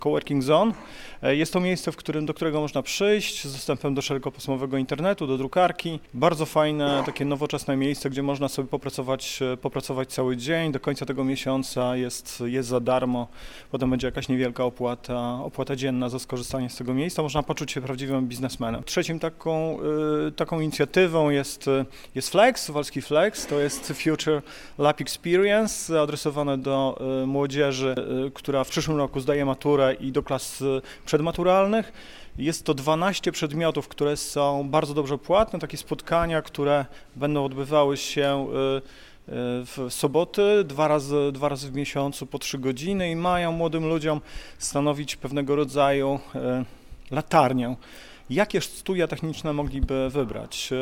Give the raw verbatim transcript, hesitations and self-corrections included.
Coworking Zone. Jest to miejsce, w którym, do którego można przyjść z dostępem do szerokopasmowego internetu, do drukarki. Bardzo fajne, takie nowoczesne miejsce, gdzie można sobie popracować, popracować cały dzień. Do końca tego miesiąca jest, jest za darmo. Potem będzie jakaś niewielka opłata, opłata dzienna za skorzystanie z tego miejsca. Można poczuć się prawdziwym biznesmenem. Trzecim taką, taką inicjatywą jest, jest Flex, Suwalski Flex. To jest Future Lab Experience, adresowane do młodzieży, która w przyszłym roku zdaje maturę i do klas przedmaturalnych. Jest to dwanaście przedmiotów, które są bardzo dobrze płatne, takie spotkania, które będą odbywały się w soboty, dwa razy, dwa razy w miesiącu po trzy godziny i mają młodym ludziom stanowić pewnego rodzaju latarnię. Jakie studia techniczne mogliby wybrać?